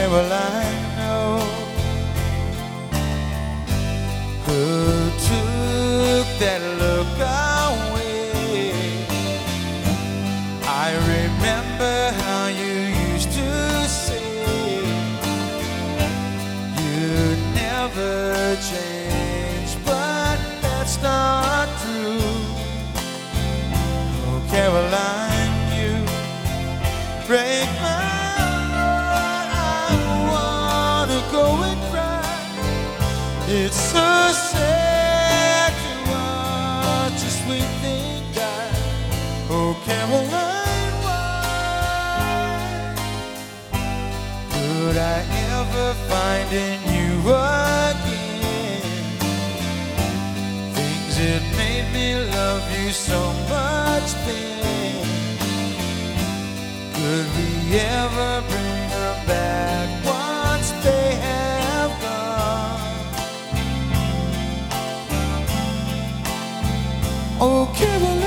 Caroline, know who took that look away. I remember how you used to say you'd never change, but that's not true. Oh, Caroline, you break my heart. I wanna go and cry. It's so sad to watch a sweet thing die. Oh, Caroline, why could I ever find in you again things that made me love you so much then? Could we ever bring them back once they have gone? Oh, Caroline.